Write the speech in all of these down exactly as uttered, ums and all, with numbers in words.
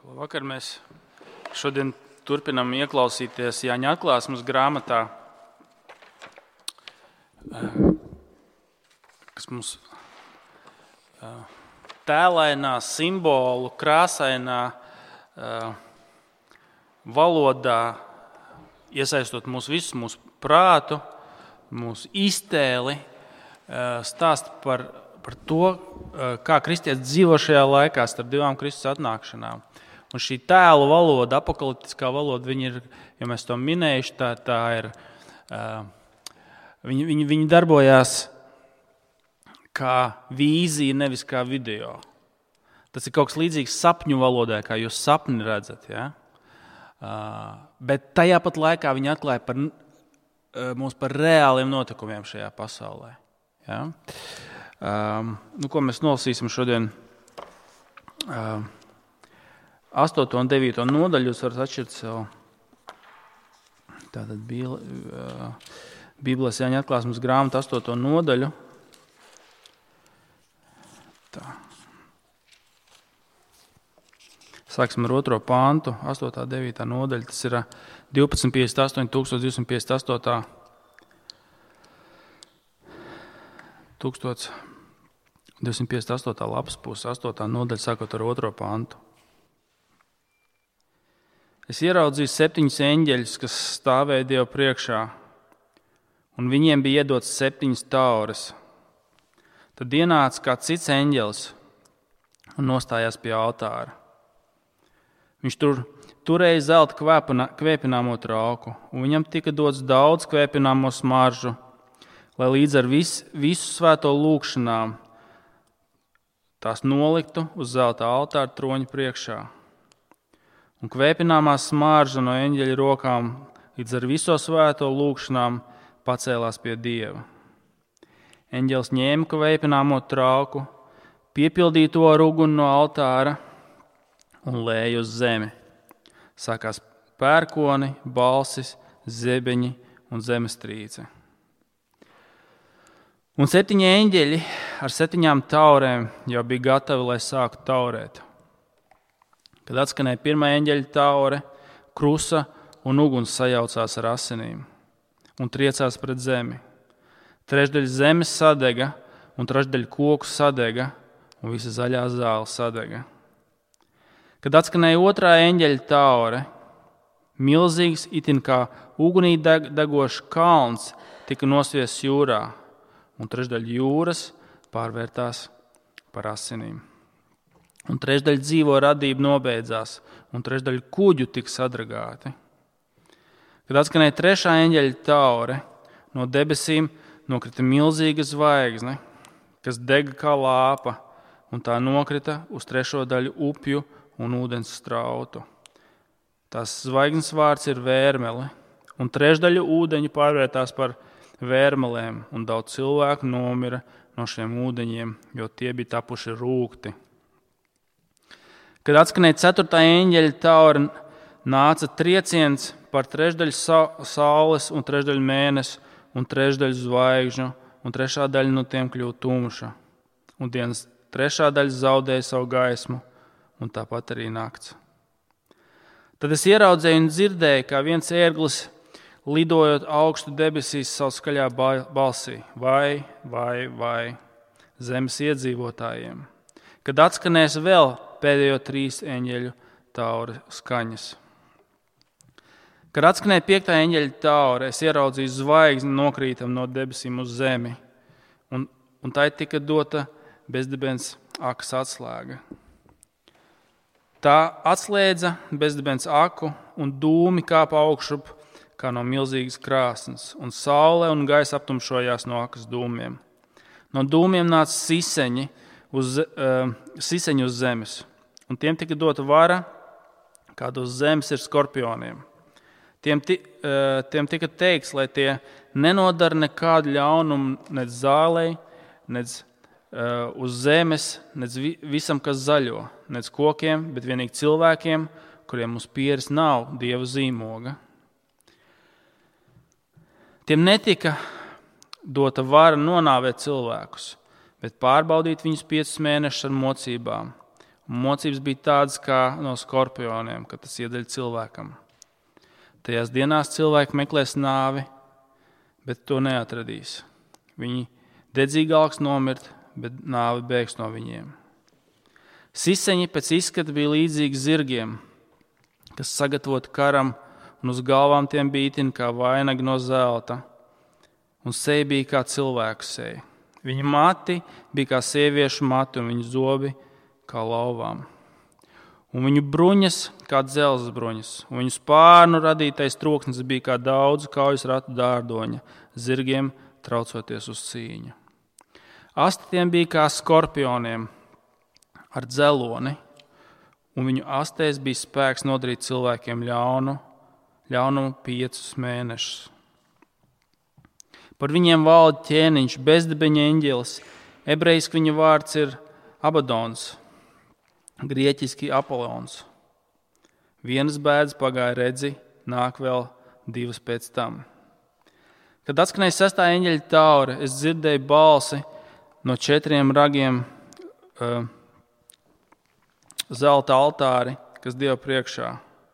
Vakar mēs šodien turpinām ieklausīties Jāņa atklāsmes grāmatā, kas mums tēlainā, simbolu, krāsainā valodā, iesaistot mūs visus, mūsu prātu, mūsu iztēli, stāst par, par to, kā kristietis dzīvo šajā laikā starp divām Kristus atnākšanām. Un šī tēlu valoda, apokaliptiskā valoda, viņi ir, ja mēs to minējuši, tā, tā ir, viņi, viņi, viņi darbojās kā vīzija, nevis kā video. Tas ir kaut kas līdzīgs sapņu valodai, kā jūs sapni redzat. Ja? Bet tajā pat laikā viņi atklāja par, mums par reāliem notikumiem šajā pasaulē. Ja? Nu, ko mēs nolasīsim šodien? astoto un devīto nodaļu jūs varat atšķirt sev. Tātad Bībeles Jāņa atklāsmes grāmata astoto nodaļu. Tā. Sāksim ar otro pāntu, astotā, devītā nodaļa. Tas ir divpadsmit piecdesmit astoņi, tūkstoš divsimt piecdesmit astoņi. tūkstoš divsimt piecdesmit astoņā lapas puse, astotā nodaļa, sākot ar otro pāntu. Es ieraudzīju septiņus eņģeļus, kas stāvēja Dieva priekšā, un viņiem bija iedots septiņas taures. Tad ienāca kāds cits eņģelis un nostājās pie altāra. Viņš tur turēja zelta kvēpināmo trauku, un viņam tika dots daudz kvēpināmo smaržu, lai līdz ar vis, visu svēto lūgšanām tās noliktu uz zelta altāra troņa priekšā. Un kvēpināmā smarža no eņģeļa rokām līdz ar viso svēto lūgšanām pacēlās pie Dieva. Eņģelis ņēma kvēpināmo trauku, piepildīja to ar uguni no altāra un lēja uz zemi. Sākās pērkoni, balsis, zebeņi un zemestrīce. Un septiņi eņģeļi ar septiņām taurēm jau bija gatavi, lai sāktu taurēt. Kad atskanēja pirmā eņģeļa taure, krusa un uguns sajaucās ar asinīm un triecās pret zemi. Trešdaļa zemes sadega un trešdaļa koku sadega un visa zaļā zāle sadega. Kad atskanēja otrā eņģeļa taure, milzīgs, itin kā ugunī deg, degošs kalns tika nosviests jūrā, un trešdaļa jūras pārvērtās par asinīm. Un trešdaļa dzīvo radība nobeidzās, un trešdaļa kuģu tika sadragāti. Kad atskanēja trešā eņģeļa taure, no debesīm nokrita milzīga zvaigzne, kas dega kā lāpa, un tā nokrita uz trešo daļu upju un ūdens strautu. Tās zvaigznes vārds ir vērmele, un trešdaļa ūdeņu pārvērtās par vērmelēm, un daudz cilvēku nomira no šiem ūdeņiem, jo tie bija tapuši rūgti. Kad atskanēja ceturtā eņģeļa taure, nāca trieciens par trešdaļu saules un trešdaļu mēnesi un trešdaļu zvaigžņu, un trešā daļa no tiem kļuva tumša. Un dienas trešā daļa zaudēja savu gaismu, un tāpat arī nakts. Tad es ieraudzīju un dzirdēju, kā viens ērglis, lidojot augstu debesīs savu skaļā balsī, vai, vai, vai, zemes iedzīvotājiem. Kad atskanēs vēl pēdējo trīs eņģeļu tauru skaņas. Kad atskanēja piektā eņģeļa taure, es ieraudzīju zvaigzni nokrītam no debesīm uz zemi, un, un tai tika dota bezdibens akas atslēga. Tā atslēdza bezdibens aku, un dūmi kāpa augšup kā no milzīgas krāsnes, un saule un gaisa aptumšojās no akas dūmiem. No dūmiem nāca siseņi uz, uh, siseņi uz zemes, un tiem tika dota vara, kāda uz zemes ir skorpioniem. Tiem, ti, uh, tiem tika teikts, lai tie nenodara nekādu ļaunumu nec zālei, nec uh, uz zemes, nec vi, visam, kas zaļo, nec kokiem, bet vienīgi cilvēkiem, kuriem uz pieres nav Dieva zīmoga. Tiem netika dota vara nonāvēt cilvēkus, bet pārbaudīt viņus piecus mēnešus ar mocībām, Un mocības bija tādas kā no skorpioniem, kad tas iedeļ cilvēkam. Tajās dienās cilvēki meklēs nāvi, bet to neatradīs. Viņi dedzīgi alks nomirt, bet nāve bēgs no viņiem. Siseņi pēc izskata bija līdzīgi zirgiem, kas sagatavoti karam, un uz galvām tiem bija itin kā vainagi no zelta, un seja bija kā cilvēku seja. Viņa mati bija kā sieviešu mati, un viņu zobi kā lauvām. Un viņu bruņas kā dzelzs bruņas, un viņu spārnu radītais troksnis bija kā daudz kaujas ratu dārdoņa, zirgiem traucoties uz cīņu. Asti tiem bija kā skorpioniem ar dzeloni, un viņu astēs bija spēks nodarīt cilvēkiem ļaunu, ļaunumu piecus mēnešus. Par viņiem valda ķēniņš, bezdibeņa eņģelis. Ebrejiski viņa vārds ir Abadons, grieķiski Apollons. Vienas bēdas pagāja redzi, nāk vēl divas pēc tam. Kad atskanēja sestā eņģeļa taure, es dzirdēju balsi no četriem ragiem uh, zelta altāri, kas Dieva priekšā.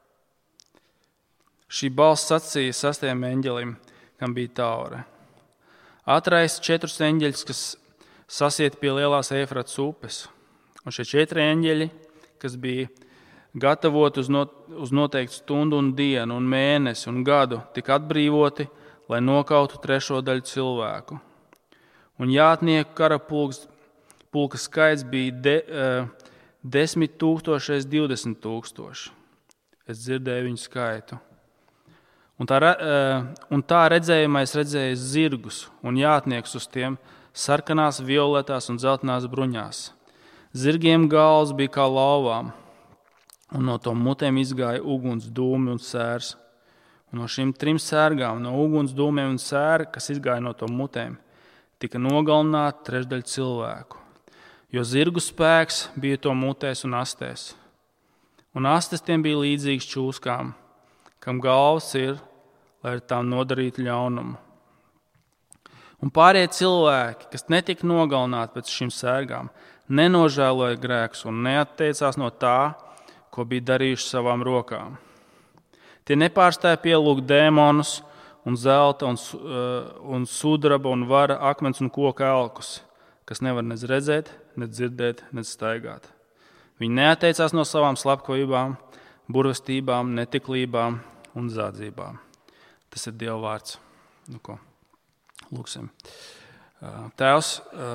Šī balss sacīja sestajam eņģelim, kam bija taure. Atrais četrus eņģeļus, kas sasiet pie lielās Eifrates upes. Un šie četri eņģeļi, kas bija gatavoti uz, not, uz noteiktu stundu un dienu un mēnesi un gadu, tika atbrīvoti, lai nokautu trešo daļu cilvēku. Un jātnieku kara pulks, pulka skaits bija de, uh, desmit tūkstošais divdesmit tūkstoši. Es dzirdēju viņu skaitu. Un tā, un tā redzējumais redzēja zirgus un jātnieks uz tiem sarkanās, violetās un zeltainās bruņās. Zirgiem galvas bija kā lauvām, un no to mutēm izgāja uguns, dūmi un sērs. Un no šīm trim sērgām, no uguns, dūmiem un sēra, kas izgāja no to mutēm, tika nogalināti trešdaļa cilvēku. Jo zirgu spēks bija to mutēs un astēs. Un astes tiem bija līdzīgas čūskām, kam galvas ir, lai ar tām nodarītu ļaunumu. Un pārējie cilvēki, kas netika nogalināti pēc šīm sērgām, nenožēloja grēkus un neatteicās no tā, ko bija darījuši savām rokām. Tie nepārstāja pielūgt dēmonus un zelta un, un sudraba un vara akmens un koka elkus, kas nevar nec redzēt, nec dzirdēt, nec staigāt. Viņi neatteicās no savām slepkavībām, burvestībām, netiklībām un zādzībām. Tas ir Dieva vārds. Nu, ko? Lūksim. Tēvs,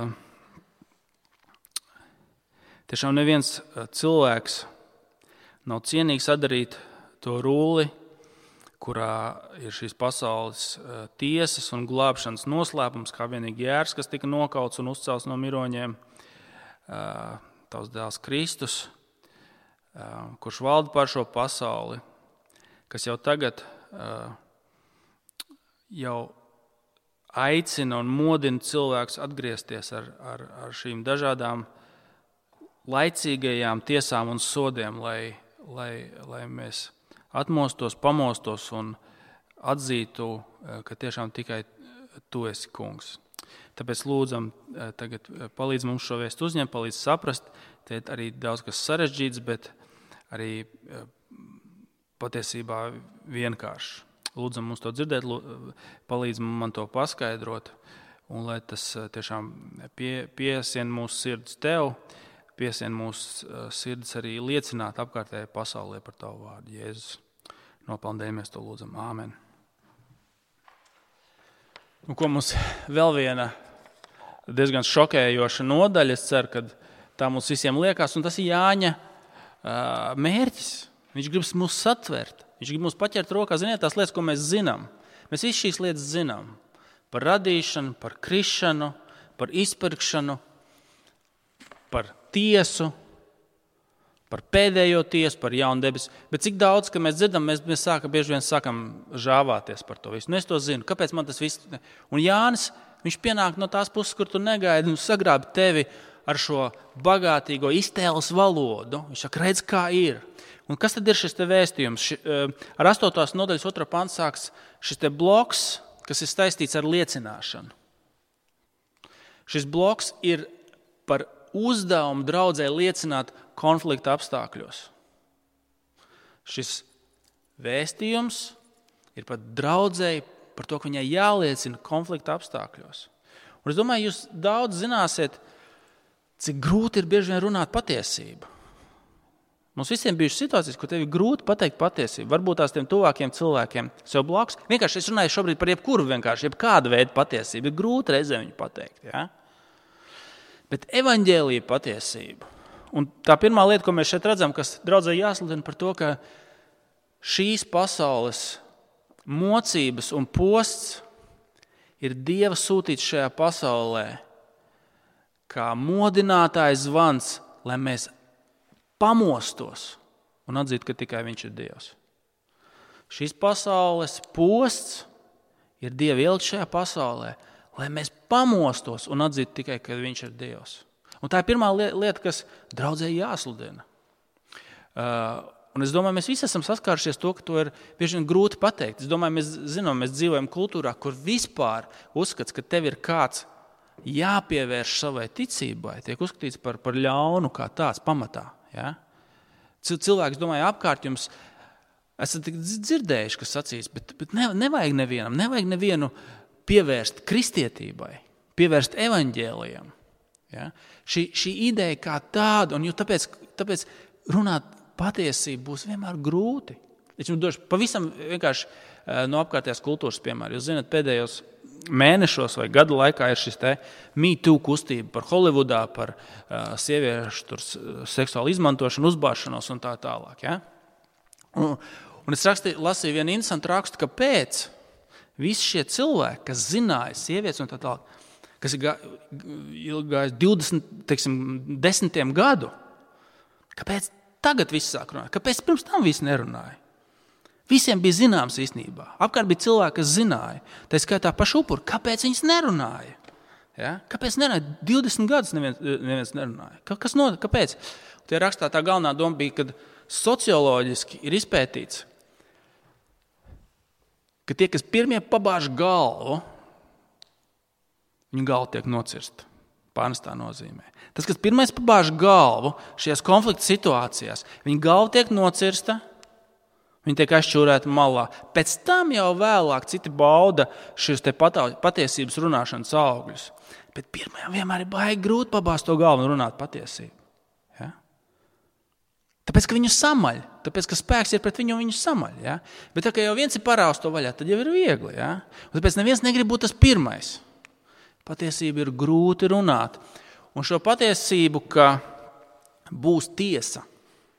tiešām neviens cilvēks nav cienīgs sadarīt to rulli, kurā ir šīs pasaules tiesas un glābšanas noslēpums, kā vienīgi Jērs, kas tika nokauts un uzcelts no miroņiem, tavs dēls Kristus, kurš valda pār šo pasauli, kas jau tagad jau aicina un modina cilvēkus atgriezties ar, ar, ar šīm dažādām laicīgajām tiesām un sodiem, lai, lai, lai mēs atmostos, pamostos un atzītu, ka tiešām tikai tu esi kungs. Tāpēc lūdzam, tagad palīdz mums šo vēstu uzņemt, palīdz saprast, te ir arī daudz kas sarežģīts, bet arī patiesībā vienkārši. Lūdzam mums to dzirdēt, palīdz man to paskaidrot, un lai tas tiešām pie, piesien mūsu sirds tev, piesien mūsu sirds arī liecināt apkārtējai pasaulē par tavu vārdu. Jēzus, nopelnēji mēs to lūdzam. Āmen. Un ko mums vēl viena diezgan šokējoša nodaļa, es ceru, ka tā mums visiem liekas, un tas ir Jāņa mērķis. Viņš grib mūs satvert. Viņš grib mūs paķert rokā, ziniet, tās lietas, ko mēs zinām. Mēs visi šīs lietas zinām. Par radīšanu, par krišanu, par izpirkšanu, par tiesu, par pēdējo tiesu, par jaunu debesu. Bet cik daudz, ka mēs dzirdam, mēs, mēs sākam, bieži vien sākam žāvāties par to visu. Nu, es to zinu. Kāpēc man tas viss? Un Jānis, viņš pienāk no tās puses, kur tu negaidi, un sagrābi tevi ar šo bagātīgo iztēles valodu. Viņš saka, redz, kā ir. Un kas tad ir šis te vēstījums? Ar astotās nodaļas otrā panta sāks šis te bloks, kas ir saistīts ar liecināšanu. Šis bloks ir par uzdevumu draudzē liecināt konflikta apstākļos. Šis vēstījums ir pat draudzēji par to, ka viņai jāliecina konflikta apstākļos. Un es domāju, jūs daudz zināsiet, cik grūti ir bieži vien runāt patiesību. Mums visiem bijušas situācijas, kur tev ir grūti pateikt patiesību. Varbūt tās tiem tuvākiem cilvēkiem sev blakus. Vienkārši es runāju šobrīd par jebkuru vienkārši, jebkādu veidu patiesību. Ir grūti reizē viņu pateikt. Ja? Bet evaņģēlija patiesība. Un tā pirmā lieta, ko mēs šeit redzam, kas draudzē jāsludina par to, ka šīs pasaules mocības un posts ir Dieva sūtīts šajā pasaulē kā modinātājs zvans, lai mēs pamostos un atzītu, ka tikai viņš ir Dievs. Šīs pasaules posts ir Dieva ielikt šajā pasaulē, lai mēs pamostos un atzītu tikai, ka viņš ir Dievs. Un tā ir pirmā lieta, kas draudzē jāsludina. Uh, un es domāju, mēs visi esam saskārušies to, ka to ir bieži vien grūti pateikt. Es domāju, mēs zinām, mēs dzīvojam kultūrā, kur vispār uzskats, ka tev ir kāds jāpievērš savai ticībai, tiek uzskatīts par, par ļaunu kā tāds pamatā. Ja? Cilvēks, domāju, apkārt jums esat dzirdējuši, kas sacīs, bet, bet ne, nevajag nevienam, nevajag nevienu pievērst kristietībai, pievērst evaņģēlijam. Ja? Šī, šī ideja kā tāda, un tāpēc, tāpēc runāt patiesību būs vienmēr grūti. Es jums došu pavisam vienkārši no apkārtējās kultūras piemēru. Jūs zināt, pēdējos mēnešos vai gadu laikā ir šis te Me Too kustība par Holivudā, par uh, sieviešu tur, seksuālu izmantošanu, uzbāšanos un tā tālāk. Ja? Un, un es rakstī, lasīju vienu interesantu rakstu, ka pēc visi šie cilvēki, kas zināja sievietes un tā tālāk, kas ir gājis divdesmit, teiksim, desmitiem gadu, kāpēc tagad viss sāk runāt? Kāpēc pirms tam viss nerunāja? Visiem bija zināms īstenībā. Apkārt bija cilvēki, kas zināja. Tā skaitā paši upuri. Kāpēc viņas nerunāja? Ja? Kāpēc nerunāja? divdesmit gadus neviens, neviens nerunāja. Kas no, kāpēc? Tie rakstā tā galvenā doma bija, ka socioloģiski ir izpētīts, ka tie, kas pirmie pabāž galvu, viņu galva tiek nocirsta. Pārnestā nozīmē. Tas, kas pirmais pabāž galvu šajās konflikta situācijās, viņa galva tiek nocirsta, viņi tiek aizšķūrēti malā. Pēc tam jau vēlāk citi bauda šīs te patiesības runāšanas augļus. Bet pirmajam vienmēr ir baigi grūti pabāzt to galvu un runāt patiesību. Ja? Tāpēc, ka viņu samaļ. Tāpēc, ka spēks ir pret viņu un viņu samaļ. Ja? Bet tā, ka jau viens ir parāvis to vaļā, tad jau ir viegli. Ja? Un tāpēc neviens negrib būt tas pirmais. Patiesība ir grūti runāt. Un šo patiesību, ka būs tiesa,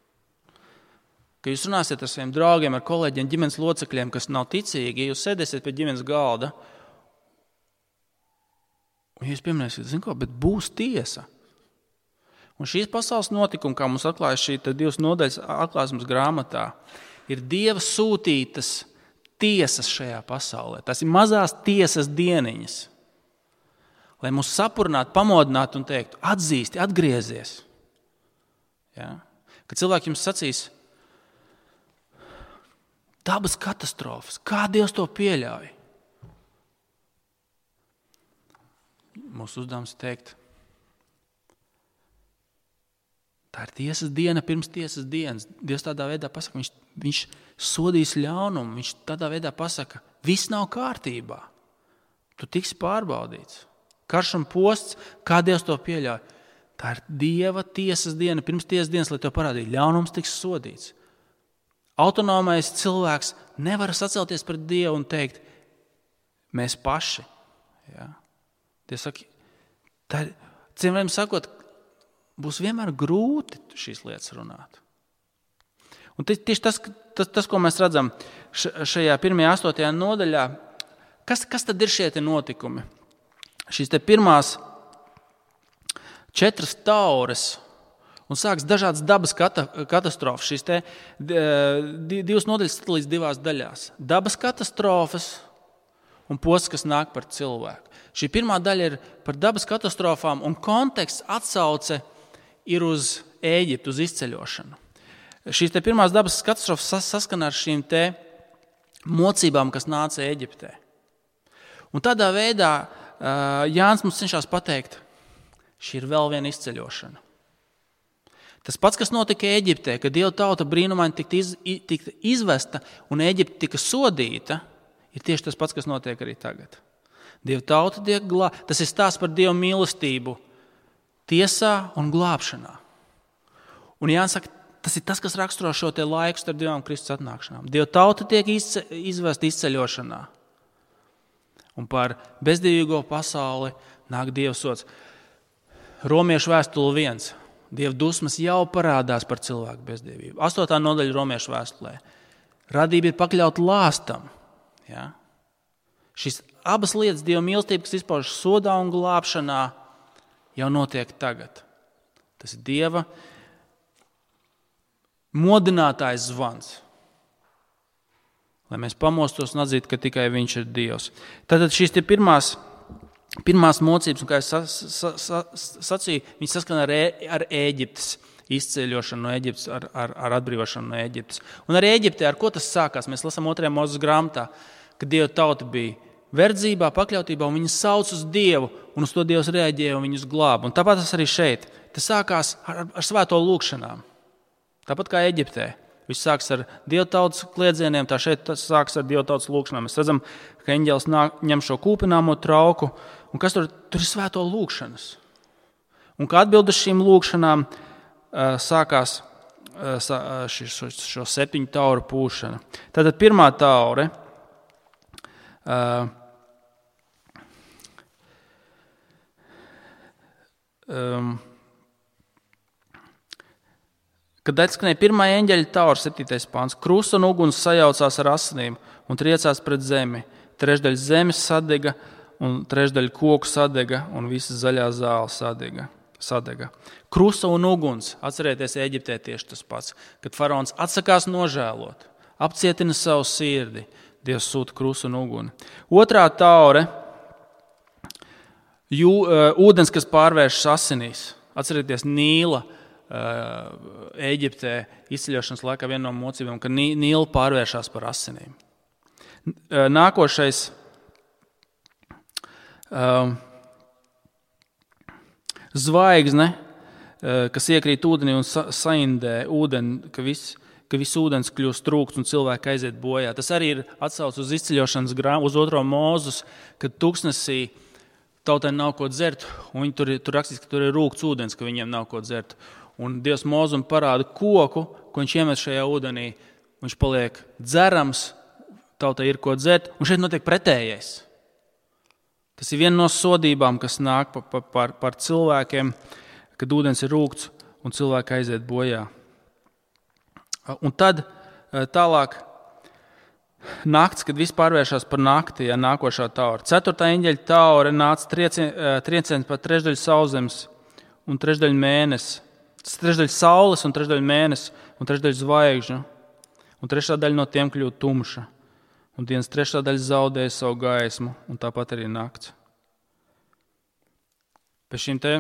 ka jūs runāsiet ar saviem draugiem, ar kolēģiem, ģimenes locekļiem, kas nav ticīgi, ja jūs sēdēsiet pie ģimenes galda, un jūs pieminēsiet, zin ko, bet būs tiesa. Un šīs pasaules notikumi, kā mums atklāja šī divas nodaļas atklāsmes grāmatā, ir Dieva sūtītas tiesas šajā pasaulē. Tas ir mazās tiesas dieniņas, lai mūs sapurinātu, pamodinātu un teiktu, atzīsti, atgriezies. Ja? Kad cilvēki jums sacīs, dabas katastrofas. Kā Dievs to pieļauj? Mūsu uzdevums teikt, tā ir tiesas diena pirms tiesas dienas. Dievs tādā veidā pasaka, viņš, viņš sodīs ļaunumu. Viņš tādā veidā pasaka, viss nav kārtībā. Tu tiksi pārbaudīts. Karš un posts, kā Dievs to pieļauj? Tā ir Dieva tiesas diena pirms tiesas dienas, lai to parādītu. Ļaunums tiks sodīts. Autonomais cilvēks nevar sacelties pret Dievu un teikt, mēs paši. Ja? Tie saka, tā, cimrēm sakot, būs vienmēr grūti šīs lietas runāt. Un tieši tas, tas, tas ko mēs redzam šajā pirmajā astotajā nodaļā, kas, kas tad ir šie te notikumi? Šīs te pirmās četras taures, un sāks dažādas dabas katastrofas. Šīs te divas nodaļas sadalīts divās daļās. Dabas katastrofas un posts, kas nāk par cilvēku. Šī pirmā daļa ir par dabas katastrofām, un konteksts atsauce ir uz Ēģiptu, uz izceļošanu. Šīs te pirmās dabas katastrofas saskana ar šīm te mocībām, kas nāca Ēģiptē. Un tādā veidā Jānis mums cenšas pateikt, Šī ir vēl viena izceļošana. Tas pats, kas notika Ēģiptē, kad Dieva tauta brīnumaini tika iz, tika izvesta un Ēģipte tika sodīta, ir tieši tas pats, kas notiek arī tagad. Dieva tauta tiek glābta. Tas ir stāsts par Dieva mīlestību tiesā un glābšanā. Un jāsaka, tas ir tas, kas raksturo šo te laiku starp divām Kristus atnākšanām. Dieva tauta tiek izce, izvesta izceļošanā. Un par bezdīvīgo pasauli nāk Dieva sods. Romiešu vēstule viens. Dieva dusmas jau parādās par cilvēku bezdīvību. Astotā nodaļa Romiešu vēstulē. Radība ir pakļauta lāstam. Ja? Šis abas lietas, Dieva mīlestība, kas izpaužas sodā un glābšanā, jau notiek tagad. Tas ir Dieva modinātājs zvans. Lai mēs pamostos un atzītu, ka tikai Viņš ir Dievs. Tātad šīs ir pirmās Pirmās mocības, un kā es sa, sa, sa, sacīju, viņi saskana ar, e, ar Ēģiptes izceļošanu no Ēģiptes, ar, ar, ar atbrīvošanu no Ēģiptes. Un arī Ēģiptē, ar ko tas sākās? Mēs lasām otrajā Mūzes grāmatā, kad Dieva tauta bija verdzībā, pakļautībā, un viņi sauc uz Dievu, un uz to Dievs reaģēja un viņus glāba. Un tāpat tas arī šeit. Tas sākās ar, ar svēto lūgšanām. Tāpat kā Ēģiptē. Viss sāks ar Dieva tautas kliedzieniem, tā šeit tas sāks ar Dieva tautas lūgšanām. Mēs redzam, ka eņģelis nāk, ņem šo kūpināmo trauku, un kas tur, tur ir svēto lūgšanas. Un kā atbild uz šīm lūgšanām sākās šo, šo septiņu tauru pūšana. Tātad pirmā taure um, Kad atskanēja pirmā eņģeļa taura, septītais pāns, krusta un uguns sajaucās ar asinīm un triecās pret zemi. Trešdaļa zemes sadega un trešdaļa koku sadega un visas zaļā zāle sadega. sadega. Krusta un uguns, atcerieties, Ēģiptē tieši tas pats, kad faraons atsakās nožēlot, apcietina savu sirdi, Dievs sūta krustu un uguni. Otrā taure, jū, ūdens, kas pārvēršas asinīs. Atcerieties, Nīla Ēģiptē izceļošanas laikā viena no mocībām, ka Nīla pārvēršās par asinīm. Nākošais zvaigzne, kas iekrīt ūdenī un saindē ūdeni, ka viss, ka viss ūdens kļūst trūkts un cilvēki aiziet bojā. Tas arī ir atsauc uz izceļošanas grāmatu, uz otro Mūzus, kad tuksnesī tautai nav ko dzert, un viņi tur, tur rakstīs, ka tur ir rūkts ūdens, ka viņiem nav ko dzert. Un Dievs Mūzum parāda koku, ko viņš iemet šajā ūdenī. Viņš paliek dzerams, tautai ir ko dzert, un šeit notiek pretējais. Tas ir viena no sodībām, kas nāk par, par, par cilvēkiem, kad ūdens ir rūkts un cilvēki aiziet bojā. Un tad tālāk nakts, kad viss pārvēršās par nakti, ja nākošā taura. Ceturtā eņģeļa taura nāca trieciens par trešdaļu sauszemes un trešdaļu mēnesi. Trešdaļa saules un trešdaļa mēnesi un trešdaļa zvaigžņu, un trešā daļa no tiem kļūst tumša, un dienas trešā daļa zaudēja savu gaismu, un tāpat arī nakts. Pēc šīm te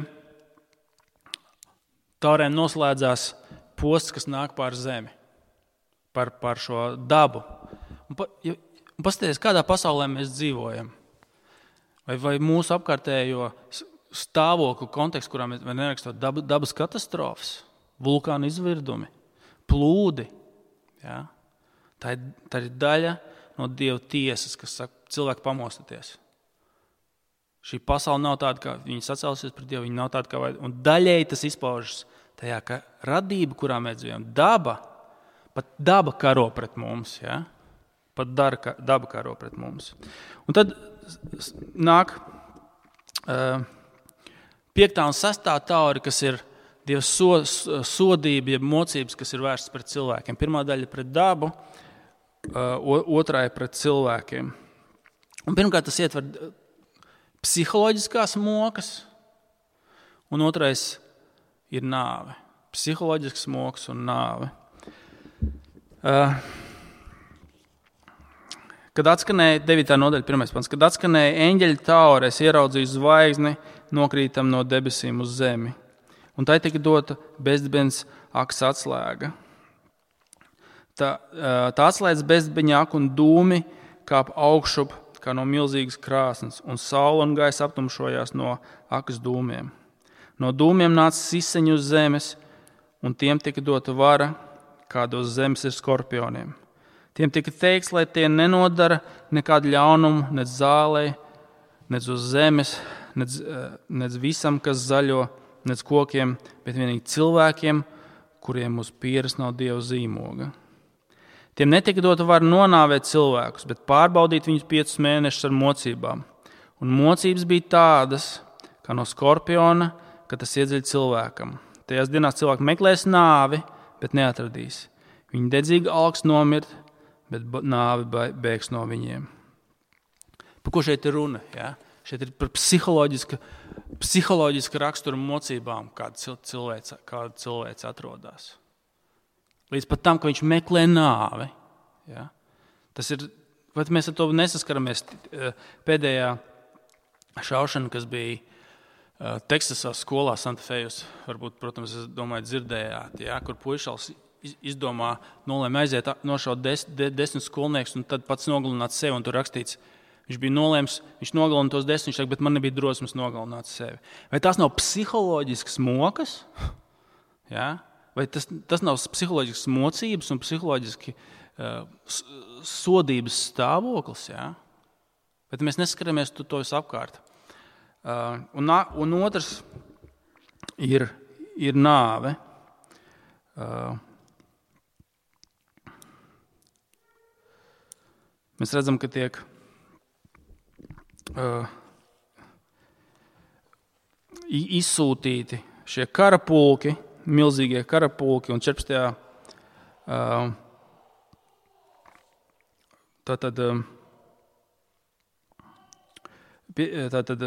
taurēm noslēdzās posts, kas nāk pār zemi, par, par šo dabu. Un, pa, ja, un paskatieties, kādā pasaulē mēs dzīvojam, vai, vai mūsu apkārtējo stāvokļu kontekstu, kurā mēs nerakstot dab, dabas katastrofas, vulkānu izvirdumi, plūdi. Ja? Tā, ir, tā ir daļa no Dieva tiesas, kas saka, cilvēki pamostaties. Šī pasaule nav tāda, kā viņi sacēlusies pret Dievu, viņi nav tāda, kā vajag. Un daļēji tas izpaužas tajā, ka radība, kurā mēs dzīvojam, daba, pat daba karo pret mums. Ja? Pat dara, daba karo pret mums. Un tad nāk uh, piektā un sastā tauri, kas ir Dieva so, sodība, jeb mocības, kas ir vērstas pret cilvēkiem. Pirmā daļa pret dabu, otrā ir pret cilvēkiem. Un pirmkārt, tas ietver psiholoģiskās mokas, un otrais ir nāve. Psiholoģiskas mokas un nāve. Kad atskanēja, devītā nodaļa, pirmais pants, kad atskanēja eņģeļa taure, es ieraudzīju zvaigzni, nokrītam no debesīm uz zemi. Un tai tika dota bezdibens aks atslēga. Tā, tā atslēdz bezdibņa aku un dūmi kāp augšup kā no milzīgas krāsnes, un saule un gaisa aptumšojās no akas dūmiem. No dūmiem nāca siseņi uz zemes, un tiem tika dota vara, kāda uz zemes ir skorpioniem. Tiem tika teikts, lai tie nenodara nekādu ļaunumu, nec zālei, nec uz zemes, nec, nec visam, kas zaļo, nec kokiem, bet vienīgi cilvēkiem, kuriem uz pieres nav Dieva zīmoga. Tiem netika dota vara nonāvēt cilvēkus, bet pārbaudīt viņus piecus mēnešus ar mocībām. Un mocības bija tādas, kā no skorpiona, ka tas iedziļ cilvēkam. Tajās dienās cilvēki meklēs nāvi, bet neatradīs. Viņi dedzīgi alks nomirt, bet nāvi bēgs no viņiem. Par ko šeit ir runa? Ja? Šeit ir par psiholoģiska, psiholoģiska rakstura mocībām, kāda cilvēks, kāda cilvēks atrodas. Līdz pat tam, ka viņš meklē nāvi. Ja? Tas ir, vai mēs ar to nesaskaramies pēdējā šaušana, kas bija Teksasā skolā Santa Fejus, varbūt, protams, es domāju, dzirdējāt, ja, kur puišals izdomā, nolēma aiziet nošaut des, de, desmit skolnieks un tad pats nogalināt sevi, un tur rakstīts, viņš bija nolēms, viņš nogalina tos desmit, viņš saka, bet man nebija drosmes nogalināt sevi. Vai tās nav psiholoģiskas mokas? Ja? Vai tas, tas nav psiholoģiskas mocības un psiholoģiski uh, sodības stāvoklis? Ja? Bet mēs neskaramies to, to visu apkārt. Uh, un, un otrs ir, ir nāve. Uh, mēs redzam, ka tiek uh, izsūtīti šie karapulki, milzīgie karapulki, un četrpadsmitajā Uh, tātad, tātad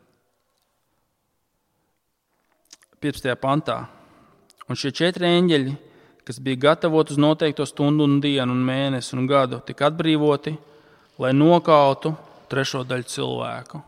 piecpadsmitajā pantā. Un šie četri eņģeļi, kas bija gatavoti uz noteikto stundu un dienu un mēnesi un gadu, tika atbrīvoti, lai nokautu trešo daļu cilvēku.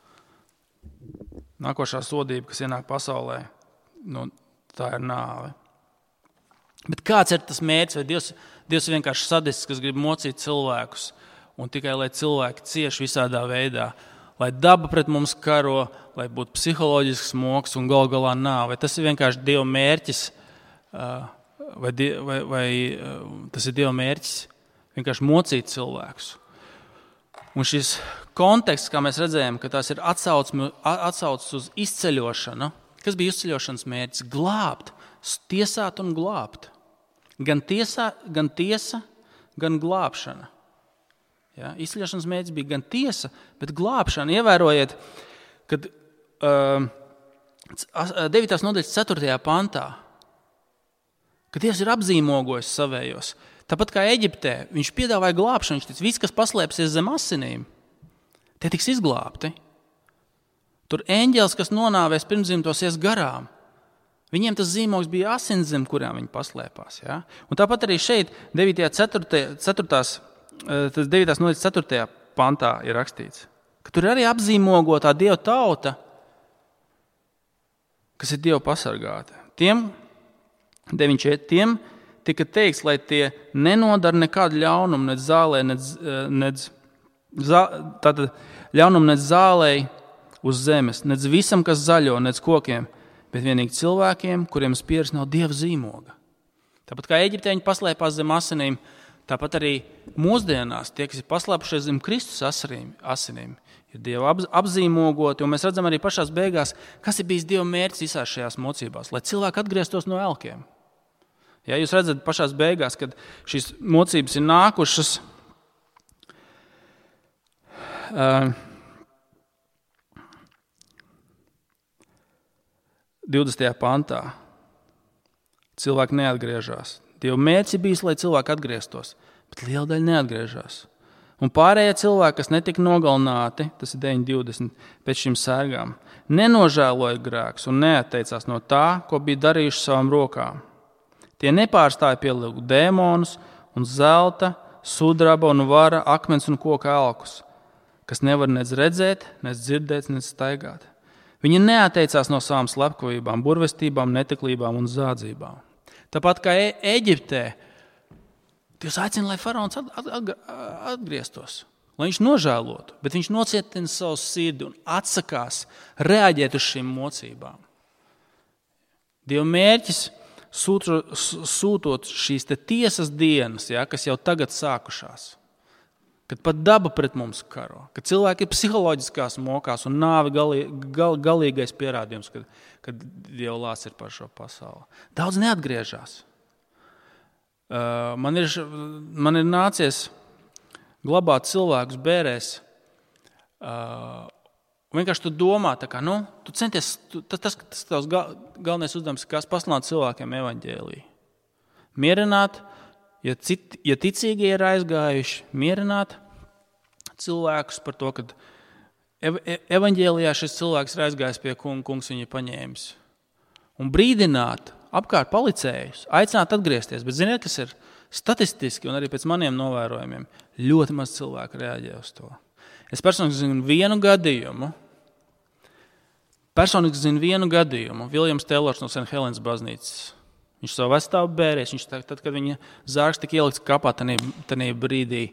Nākošā sodība, kas ienāk pasaulē, nu, tā ir nāve. Bet kāds ir tas mērķis? Vai Dievs, Dievs ir vienkārši sadists, kas grib mocīt cilvēkus un tikai, lai cilvēki cieš visādā veidā, lai daba pret mums karo, lai būtu psiholoģisks moks un gal galā nāve? Vai tas ir vienkārši Dieva mērķis? Vai, vai, vai tas ir Dieva mērķis vienkārši mocīt cilvēkus? Un šis konteksts, kā mēs redzējām, ka tās ir atsauces uz izceļošanu. Kas bija izceļošanas mērķis? Glābt, tiesāt un glābt. Gan tiesā, gan tiesa, gan glābšana. Ja? Izceļošanas mērķis bija gan tiesa, bet glābšana. Ievērojiet, kad uh, devītās nodaļas ceturtajā pantā, kad Dievs ir apzīmogojis savējos, tāpat kā Eģiptē, viņš piedāvāja glābšanu, viņš teica, viss, kas paslēpsies zem asinīm, tie tiks izglābti. Tur eņģelis, kas nonāvēs pirmzimtos, ies garām. Viņiem tas zīmogs bija asins, zem kurām viņi paslēpās. Ja? Un tāpat arī šeit, devītās nodaļas ceturtajā pantā ir rakstīts, ka tur arī apzīmogotā Dieva tauta, kas ir Dieva pasargāta. Tiem, deviņi četri, tiem tika teikts, lai tie nenodara nekādu ļaunumu, nec zālē, nec, nec, zā, tātad ļaunumu, nec zālē uz zemes, nec visam, kas zaļo, nec kokiem, bet vienīgi cilvēkiem, kuriem spieras nav Dieva zīmoga. Tāpat kā Eģiptē viņi paslēpās zem asinīm, tāpat arī mūsdienās tie, kas ir paslēpušies zem Kristus asinīm, asinīm ir Dieva apzīmogoti, un mēs redzam arī pašās beigās, kas ir bijis Dieva mērķis visās šajās mocībās, lai cilvēki atgrieztos no elkiem. Ja jūs redzat pašās beigās, kad šīs mocības ir nākušas, uh, divdesmitajā pantā cilvēki neatgriežas. Dieva mērķis bijis, lai cilvēki atgrieztos, bet liela daļa neatgriežas. Un pārējie cilvēki, kas netika nogalināti, tas ir deviņi divdesmit pēc šīm sērgām, nenožēloja grēkus un neatteicās no tā, ko bija darījuši savām rokām. Tie nepārstāja pielūgt dēmonus un zelta, sudraba un vara, akmens un koka elkus, kas nevar nec redzēt, nec dzirdēt, nec staigāt. Viņi neatteicās no savām slepkavībām, burvestībām, neteklībām un zādzībām. Tāpat kā Eģiptē, Dievs aicina, lai faraons atgrieztos, lai viņš nožēlotu, bet viņš nocietina savu sirdi un atsakās reaģēt uz šīm mocībām. Dieva mērķis sūtot, sūtot šīs te tiesas dienas, ja, kas jau tagad sākušās, kad pat daba pret mums karo, kad cilvēki ir psiholoģiskās mokās un nāve galī, gal, galīgais pierādījums, kad, kad Dieva lāsts ir par šo pasauli. Daudz neatgriežas. Uh, man, ir, man ir nācies glabāt cilvēkus bērēs. Uh, vienkārši tu domā, tā kā, nu, tu centies, tu, tas, tas, tas tavs gal, galvenais uzdevums, kas pasludināt cilvēkiem evaņģēliju. Mierināt, ja, cit, ja ticīgie ir aizgājuši, mierināt cilvēkus par to, ka ev, evaņģēlijā šis cilvēks ir aizgājis pie kunga, kungs viņu paņēmis. Un brīdināt apkārt palicējus, aicināt atgriezties, bet ziniet, kas ir statistiski un arī pēc maniem novērojumiem, ļoti maz cilvēku reaģē uz to. Es personīgi zinu vienu gadījumu, personīgi zinu vienu gadījumu, Viljams Teilors no Saint Helens baznīcas. Viņš savu vestāvu bēries, viņš tad, kad viņa zārks tika ielikts kapā, tanī brīdī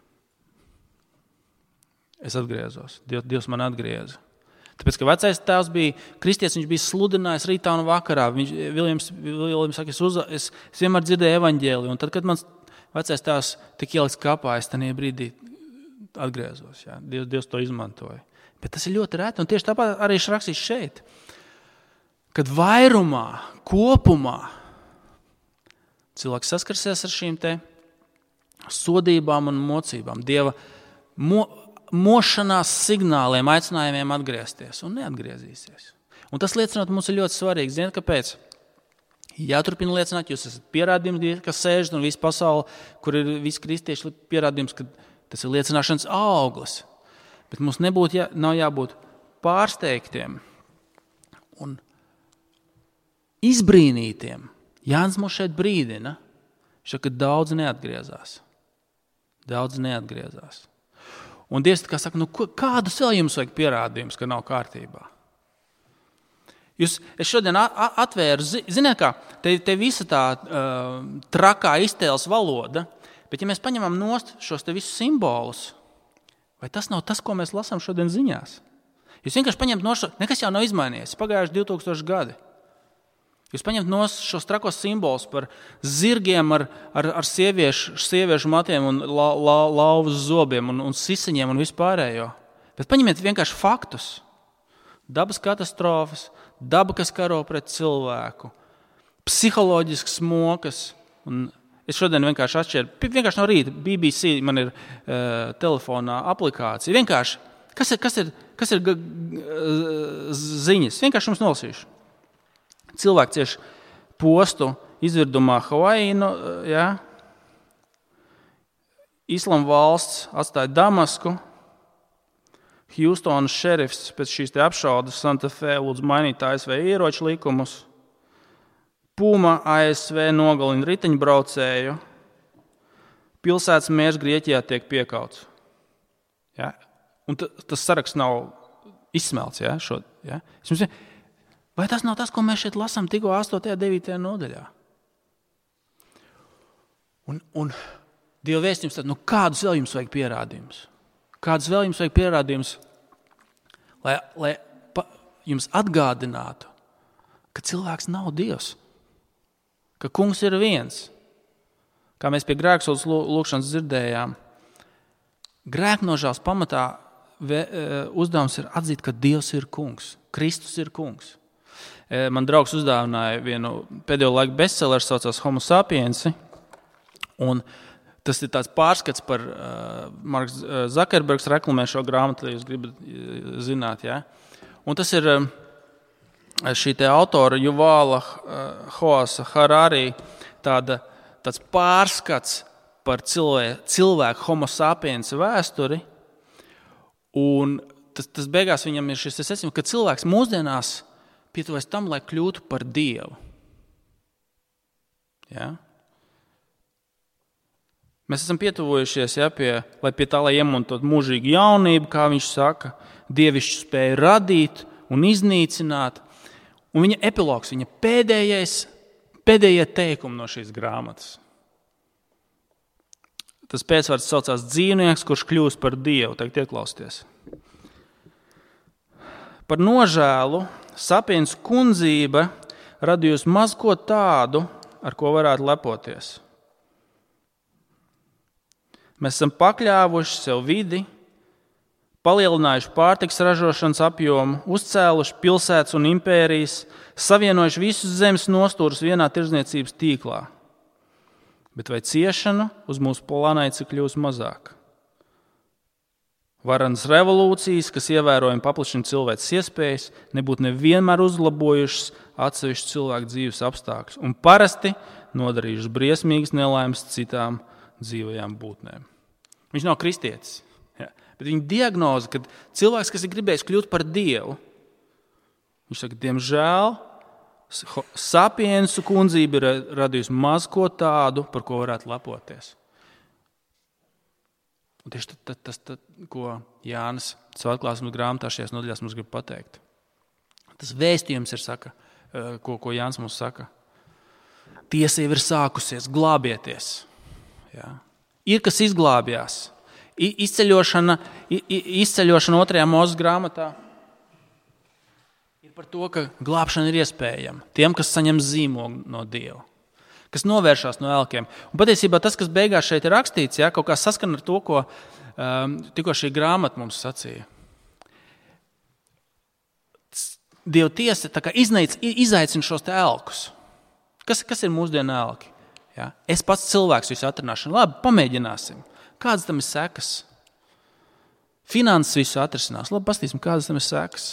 es atgriezos, Dievs, Dievs man atgrieza. Tāpēc, ka vecais tēvs bija kristietis, viņš bija sludinājis rītā un vakarā. Viņš, Viljams, Viljams saka, es, uz, es, es vienmēr dzirdēju evaņģēliju, un tad, kad mans vecais tēvs tika ielikts kapā, es tajā brīdī atgriezos. Jā. Dievs, Dievs to izmantoja. Bet tas ir ļoti reti, un tieši tāpat arī es rakstīšu šeit. Kad vairumā, kopumā cilvēks saskarsies ar šīm te sodībām un mocībām, Dieva mo, mošanās signāliem, aicinājumiem atgriezties un neatgriezīsies. Un tas liecinot mums ir ļoti svarīgi. Ziniet, kāpēc? Jāturpina liecināt, jūs esat pierādījums, kas sēžat un visa pasaule, kur ir visi kristieši pierādījums, ka tas ir liecināšanas auglis. Bet mums nebūtu, jā, nav jābūt pārsteigtiem un izbrīnītiem. Jānis mūs šeit brīdina, ka daudz neatgriezās. Daudz neatgriezās. Un Dievs kā saka, nu, kādus vēl jums vajag pierādījumus, ka nav kārtībā? Jūs, es šodien atvēru, ziniet kā, te, te visa tā uh, trakā iztēles valoda, bet ja mēs paņemam nost šos te visus simbolus, vai tas nav tas, ko mēs lasām šodien ziņās? Jūs vienkārši paņemt nost, nekas jau nav izmainījies, pagājuši divi tūkstoši gadi. Jūs paņemt nost šos trakos simbolus par zirgiem ar, ar, ar sieviešu, sieviešu matiem un la, la, lauvas zobiem un, un siseņiem un vispārējo. Bet paņemiet vienkārši faktus. Dabas katastrofas, daba, kas karo pret cilvēku, psiholoģiskas mokas. Un es šodien vienkārši atšķēru, vienkārši no rīta B B C man ir uh, telefonā aplikācija. Vienkārši, kas ir, kas ir, kas ir g- g- ziņas? Vienkārši jums nolasīšu. Cilvēki cieši postu izvirdumā Hawaii, no, ja? Islama valsts atstāja Damasku, Hjustonas šerifs pēc šīs te apšaudas Santa Fe lūdz mainīt A S V ieroču likumus, Puma A S V nogalina riteņbraucēju, pilsētas mērs Grieķijā tiek piekauts. Ja? Un t- tas saraksts nav izsmelts. Ja? Šo, ja? Es jums, vai tas nav tas, ko mēs šeit lasām tikko astotajā, devītajā nodaļā? Un, un Dieva vēstījums tad, nu kādus vēl jums vajag pierādījumus? Kādus vēl jums vajag pierādījumus, lai, lai pa, jums atgādinātu, ka cilvēks nav Dievs, ka kungs ir viens. Kā mēs pie grēksūdzes lūkšanas dzirdējām, grēknožēlas pamatā uzdevums ir atzīt, ka Dievs ir kungs, Kristus ir kungs. Man draugs uzdāvināja vienu pēdējo laiku bestselleru, saucās Homo sapiensi, un tas ir tāds pārskats par uh, Marks Zakerbergs reklamē šo grāmatu, ja jūs gribat zināt, ja? Un tas ir uh, šī te autora Yuvala uh, Hoasa Harari tāda, tāds pārskats par cilvēku, cilvēku Homo sapiensi vēsturi, un tas, tas beigās viņam ir šis secinājums, ka cilvēks mūsdienās pietuvēs tam, lai kļūtu par Dievu. Ja? Mēs esam pietuvojušies, ja, pie, lai pie tā, lai iemantot mūžīgu jaunību, kā viņš saka, dievišķu spēju radīt un iznīcināt. Un viņa epilogs, viņa pēdējais, pēdējie teikumi no šīs grāmatas. Tas pēcvārds saucās dzīvnieks, kurš kļūst par Dievu. Teikt, ieklausties. Par nožēlu Sapiens kundzība radījusi maz ko tādu, ar ko varētu lepoties. Mēs esam pakļāvuši sev vidi, palielinājuši pārtikas ražošanas apjomu, uzcēluši pilsētas un impērijas, savienojuši visus zemes nostūrus vienā tirdzniecības tīklā. Bet vai ciešana uz mūsu planētas ir kļūst mazāk? Varenas revolūcijas, kas ievērojami paplašina cilvēces iespējas, nebūtu nevienmēr uzlabojušas atsevišķu cilvēku dzīves apstākļus un parasti nodarījušas briesmīgas nelaimes citām dzīvajām būtnēm. Viņš nav kristietis, ja, bet viņa diagnoze, kad cilvēks, kas ir gribējis kļūt par Dievu, viņš saka, diemžēl, sapiensu kundzība ir radījusi maz ko tādu, par ko varētu lepoties. Un tieši tas, tas, tas, ko Jānis savā atklāsmes grāmatā šajās nodaļās mums grib pateikt. Tas vēstījums ir, saka, ko, ko Jānis mums saka. Tiesība ir sākusies, glābieties. Jā. Ir, kas izglābjās. Izceļošana, izceļošana otrajā Mūzes grāmatā ir par to, ka glābšana ir iespējama. Tiem, kas saņem zīmogu no Dieva, kas novēršās no elkiem. Un patiesībā tas, kas beigās šeit ir rakstīts, ja, kaut kā saskan ar to, ko um, tikko šī grāmata mums sacīja. Dieva tiesa tā kā izneic, izaicina šos te elkus. Kas, kas ir mūsdienu elki? Ja? Es pats cilvēks visu atrināšanu. Labi, pamēģināsim. Kādas tam ir sekas? Finanses visu atrisinās. Labi, pastīsim, kādas tam ir sekas.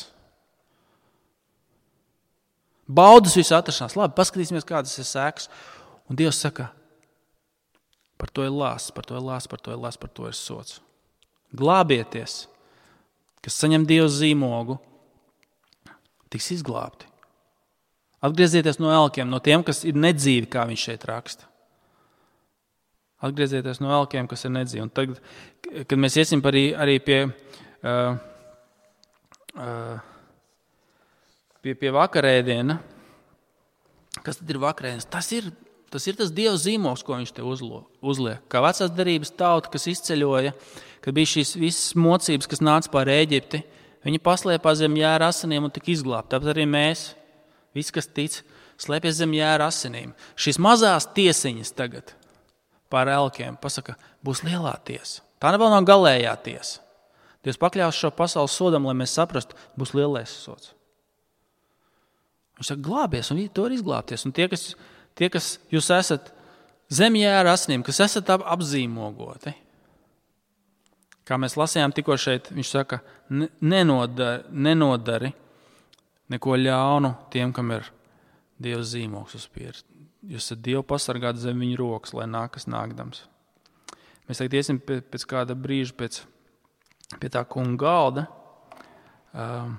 Baudas visu atrisinās. Labi, paskatīsimies, kādas ir sekas. Un Dievs saka, par to ir lāsts, par to ir lāsts, par to ir lāsts, par to ir sots. Glābieties, kas saņem Dieva zīmogu, tiks izglābti. Atgriezieties no elkiem, no tiem, kas ir nedzīvi, kā viņš šeit raksta. Atgriezieties no elkiem, kas ir nedzīvi. Un tagad, kad mēs iesim arī, arī pie, uh, uh, pie, pie vakarēdiena, kas tad ir vakarēdienas? Tas ir Tas ir tas Dieva zīmogs, ko viņš te uzlo, uzliek. Kā vecās derības tauta, kas izceļoja, kad bija šīs visas mocības, kas nāca pār Ēģipti, viņi paslēpā zem jēra asinīm un tika izglābti. Tāpēc arī mēs, visi, kas tic, slēpjas zem jēra asinīm. Šīs mazās tiesiņas tagad pār elkiem, pasaka, būs lielā tiesa. Tā vēl nav galējā tiesa. Dievs pakļaus šo pasaules sodam, lai mēs saprastu, būs lielais sods. Viņš saka, glābies, un to var izglābties. Un tie, kas Tie, kas jūs esat zem jēra asinīm, kas esat ap, apzīmogoti, kā mēs lasījām tikko šeit, viņš saka, nenodari, nenodari neko ļaunu tiem, kam ir Dieva zīmogs uz pieres. Jūs esat Dievu pasargāti zem viņu rokas, lai nākas nākdams. Mēs tagad iesim pēc kāda brīža pēc, pie tā kunga galda. Um,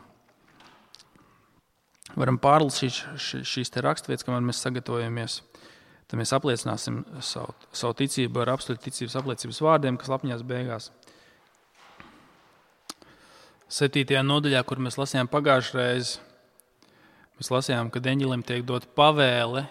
Varam pārlasīt šīs te rakstvietas, kamēr mēs sagatavojamies. Tad mēs apliecināsim savu, savu ticību ar apstuļu ticības apliecības vārdiem, kas lapņās beigās. Septītajā nodaļā, kur mēs lasījām pagājušajā reizi, mēs lasījām, ka eņģelim tiek dot pavēle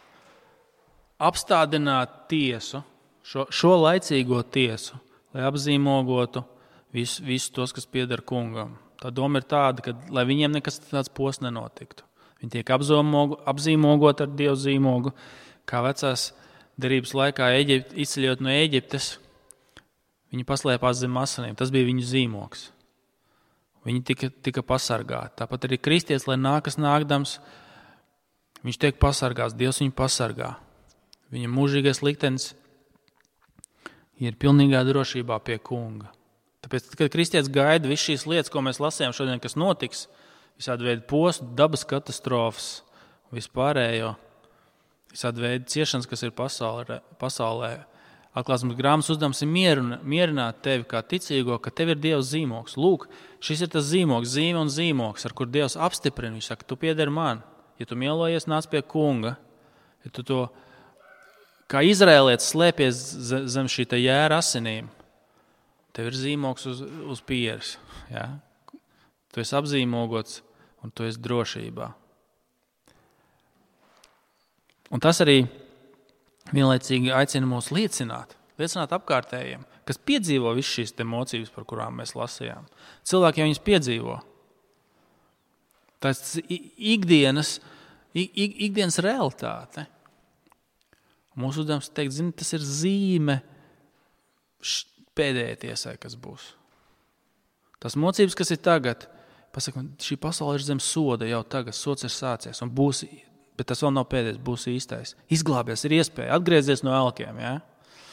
apstādināt tiesu, šo, šo laicīgo tiesu, lai apzīmogotu visus visu tos, kas pieder kungam. Tā doma ir tāda, ka lai viņiem nekas tāds posts nenotiktu. Viņi tiek apzīmogot ar Dievu zīmogu, kā vecās derības laikā Eģipt, izceļot no Ēģiptes, viņi paslēpās zem asinīm. Tas bija viņu zīmogs. Viņi tika, tika pasargāti. Tāpat arī kristietis, lai nākas nākdams, viņš tiek pasargāts, Dievs viņu pasargā. Viņa mūžīgais liktenis ir pilnīgā drošībā pie kunga. Tāpēc, kad kristietis gaida visu šīs lietas, ko mēs lasījām šodien, kas notiks, visādi veidi postu, dabas katastrofas, vispārējo, visādi veidi ciešanas, kas ir pasaulē, pasaulē. Atklāsmes grāmatas uzdevums ir mierināt tevi kā ticīgo, ka tev ir Dieva zīmogs. Lūk, šis ir tas zīmogs, zīme un zīmogs, ar kur Dievs apstiprina. Viņš saka, tu piederi man. Ja tu mielojies, nāc pie kunga. Ja tu to, kā izrēlietis, slēpies zem šī te jēra asinīm, tev ir zīmogs uz, uz pieres. Ja? Tu esi apzīmogots un tu esi drošībā. Un tas arī vienlaicīgi aicina mūs liecināt, liecināt apkārtējiem, kas piedzīvo visu šīs te mocības, par kurām mēs lasījām. Cilvēki jau viņas piedzīvo. Tas ikdienas, ik, ikdienas realitāte. Mūsu uzdevums teikt, zini, tas ir zīme pēdējai tiesai, kas būs. Tas mocības, kas ir tagad, pasaka, šī pasaule ir zem soda jau tagad, sods ir sācies, un būs, bet tas vēl nav pēdējais, būs īstais. Izglābies, ir iespēja atgriezties no elkiem, ja?